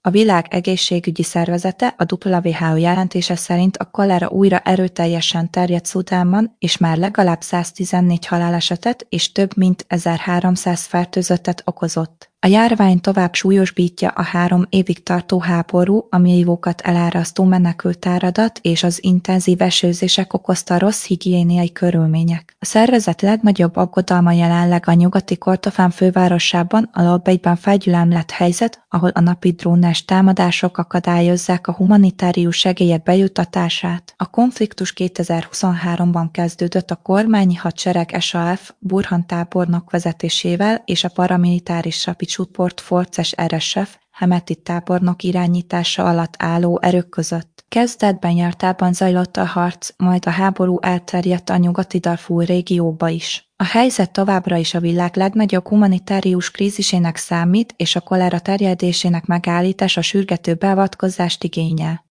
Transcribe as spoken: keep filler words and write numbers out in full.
A Világ Egészségügyi Szervezete, a dupla vé há o jelentése szerint a kolera újra erőteljesen terjed Szudánban, és már legalább száztizennégy halálesetet és több mint ezerháromszáz fertőzöttet okozott. A járvány tovább súlyosbítja a három évig tartó háború, a milliókat elárasztó menekültáradat és az intenzív esőzések okozta rossz higiéniai körülmények. A szervezet legnagyobb aggodalma jelenleg a nyugati Kordofán fővárosában, a Lobegyben felgyülemlett helyzet, ahol a napi drónes támadások akadályozzák a humanitárius segélyek bejuttatását. A konfliktus kétezer-huszonháromban kezdődött a kormányi hadsereg es á ef Burhan tábornok vezetésével és a paramilitáris Rapid Support Forces er es ef Hemeti tábornok irányítása alatt álló erők között. Kezdetben Jartában zajlott a harc, majd a háború elterjedt a nyugati Darfur régióba is. A helyzet továbbra is a világ legnagyobb humanitárius krízisének számít, és a kolera terjedésének megállítása sürgető beavatkozást igényel.